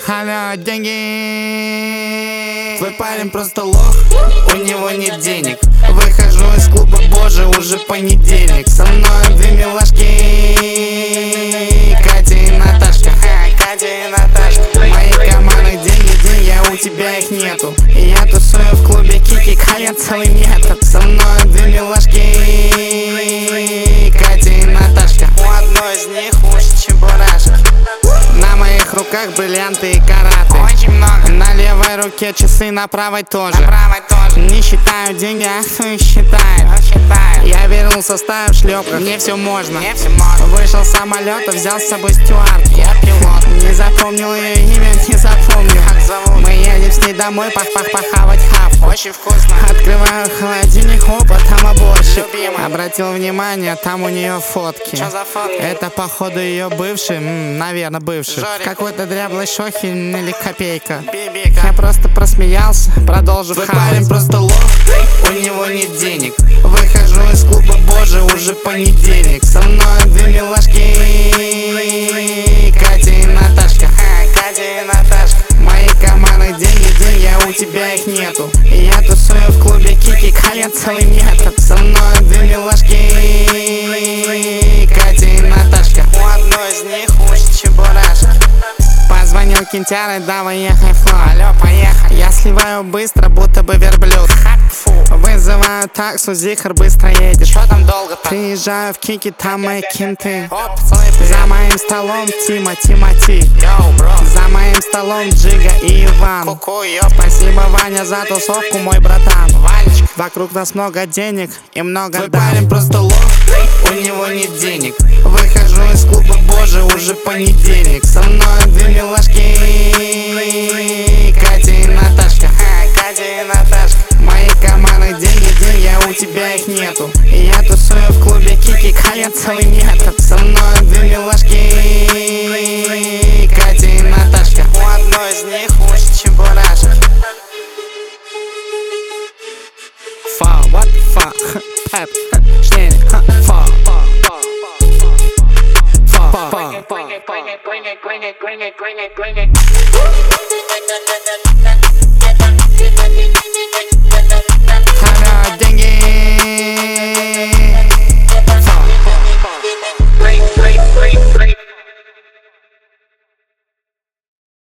Алло, деньги. Твой парень просто лох, у него нет денег. Выхожу из клуба, боже, уже понедельник. Со мной две милашки, Катя и Наташка. Катя и Наташка. Мои команды деньги, а у тебя их нету. И я тусую в клубе Кики, Каля целый метод. Со мной две милашки, Катя и Наташка. У одной из них уши чебурашки. На моих руках бриллианты и караты. Очень много. На левой руке часы, на правой тоже. Не считаю деньги, а кто их считает? Я вернулся, ставив шлепках. Мне все можно. Вышел с самолета, взял с собой стюардку. Я пилот. Не запомнил ее имя, не запомнил. Как зовут? Мы едем с ней домой, похавать хав. Очень вкусно. Открываю холодильник, опа, там оборщик. Обратил внимание, там у нее фотки. Что за фотки? Это походу ее бывший, наверное, бывший. Какой-то дряблый Шохин или Копейка. Я просто просмеялся, продолжив хавать. Твой парень просто лох, у него нет денег. Выхожу из клуба, боже, уже понедельник. Со мной две милашки, Катя и Наташка. Катя и Наташка. Мои команды деньги, а у тебя их нету. И я тусую в клубе Кики, Каля целый метод. Со мной две милашки, Катя и Наташка. У одной из них уши чебурашки. Позвонил Кентяр, давай ехай флот. Алло, поехали. Я сливаю быстро, будто бы верблюд. Вызываю таксу, зихар, быстро едешь. Что там долго-то? Приезжаю в Кики, там мои кенты. За моим столом Тимати. За моим столом Джига и Иван. Спасибо, Ваня, за тусовку, мой братан. Вокруг нас много денег и много дам. Твой парень просто лох, у него нет денег. Выхожу из клуба, боже, уже понедельник. Со мной две милашки, Катя и Наташка. Катя и Наташка. Мои команды деньги, а у тебя их нету. И я тусую в клубе Кики, Каля целый метод. Со мной две милашки, Катя и Наташка. У одной из них уши чебурашки. Fuck, what the fuck? Pep, schnell, fuck. Fuck.